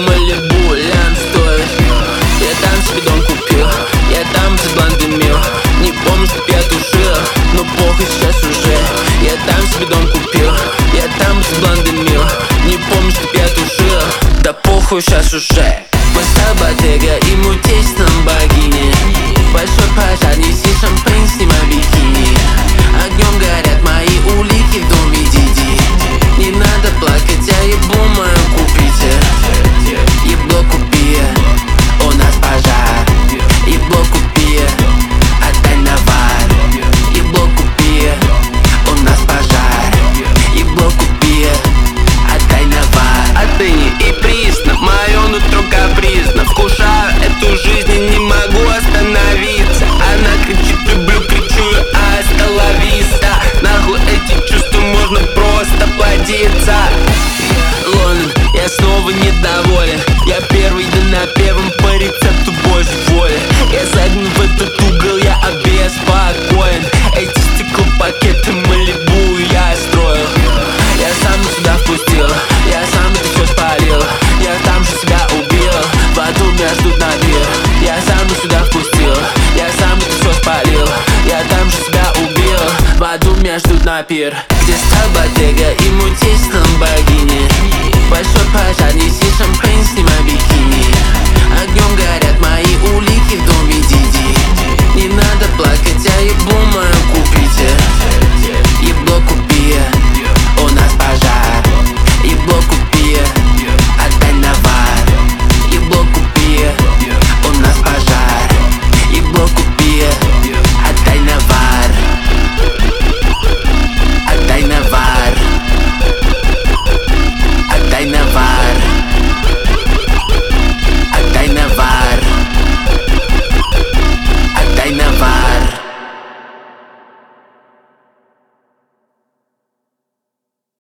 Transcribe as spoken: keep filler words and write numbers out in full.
Малибу лям стоит. Я там себе дом купил, я там эти бланды мил. Не помню, чтоб я тушил, но похуй сейчас уже. Я там себе дом купил, я там эти бланды мил. Не помню, чтоб я тушил, да похуй сейчас уже. Поставил Ботега и мутись нам богини. Большой пожар, неси шампейн, снимай бикини. Огнем горят мои улики в доме Диди. Не надо плакать, я ебу мою купите. Ебло купи, у нас пожар. Ебло купи, отдай навар. Ебло купи, у нас пожар. Ебло купи, отдай навар. Отныне и присно, мое нутро капризно. Вкушаю эту жизнь и не могу остановиться. Она кричит, люблю, кричу, аста ла виста. Нахуй эти чувства, можно просто плодиться. Лондон, я снова недоволен. Я первый, да на первом по рецепту Божьей воли. Я загнан в этот угол, я обеспокоен. Эти стеклопакеты Малибу я строил. Я сам сюда впустил, я сам это все спалил. Я там же себя убил, в аду меня ждут на пир. Я сам сюда впустил, я сам это все спалил. Я там же себя убил, в аду меня ждут на пир.